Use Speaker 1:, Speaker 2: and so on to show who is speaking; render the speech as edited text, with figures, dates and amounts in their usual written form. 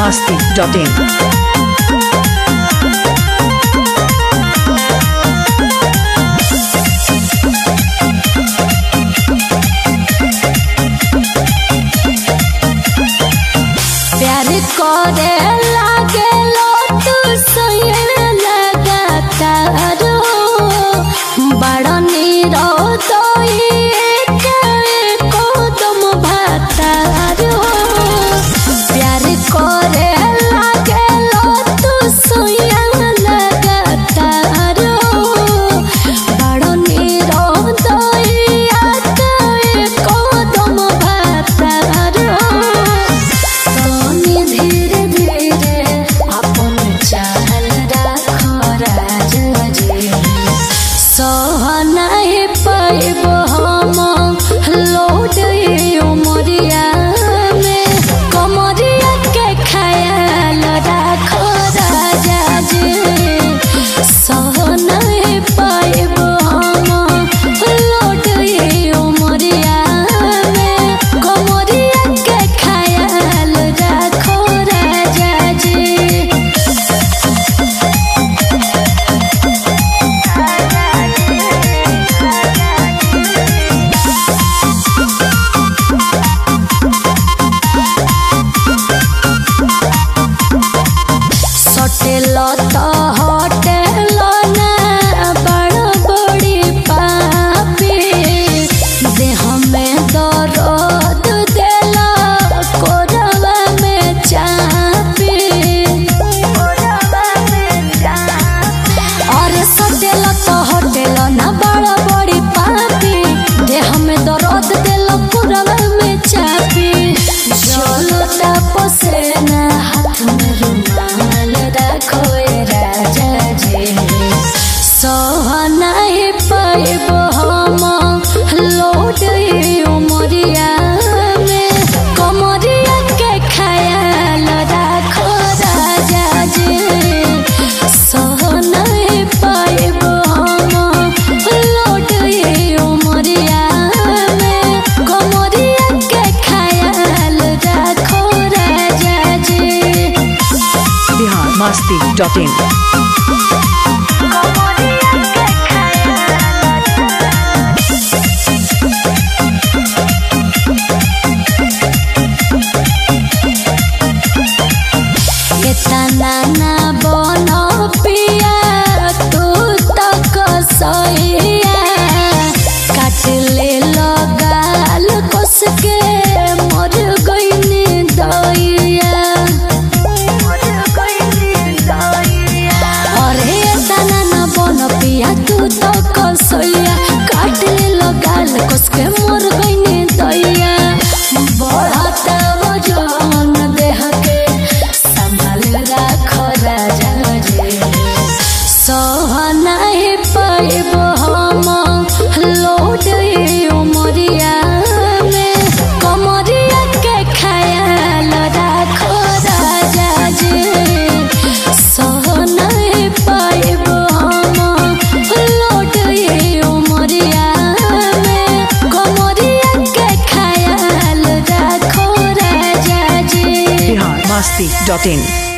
Speaker 1: biharmasti.in
Speaker 2: प्यार करे लागे लो तू सही लगातार बड़ा नीरो को तुम भातार प्यार करे लागे लो तू सही लगातार बड़ा नीरो को तुम भातार धीरे धीरे अपन चाल राखो राजा जी सहनाई पाइब हम लौट उमरिया में कमरिया के ख्याल राखो राजा जी सहनाई पाइब हम लौट उमरिया में कमरिया के ख्याल राखो राजा जी सटेल तो हटेल ना बड़ बड़ी पापी देह में दर्द दिल कोरवा में चापी और सटेल तो हटेल ना बड़ बड़ी पापी देह में दर्द दिल कोरवा में चापी जलता पसेना हाथ में रुमाल रखो राजा जी सहनाई पाइब हम लौट उमरिया में कमरिया के ख्याल राखो राजा जी सहनाई पाइब हम लौट उमरिया में कमरिया के ख्याल राखो राजा जी
Speaker 1: biharmasti.in
Speaker 2: इतना ना बनो पिया तू तक सैया काट ले लगाल कस के मर गईनी दैया अरे इतना ना बनो पिया तू तक सैया काट ले लगाल कस के मर गईनी दैया बढ़ता वजन देह के संभाल राखो राजा जी सहनाई पाइब हम लौट उमरिया में कमरिया के ख्याल राखो राजा जी सहनाई पाइब हम लौट उमरिया में कमरिया के ख्याल राखो राजा जी
Speaker 1: biharmasti.in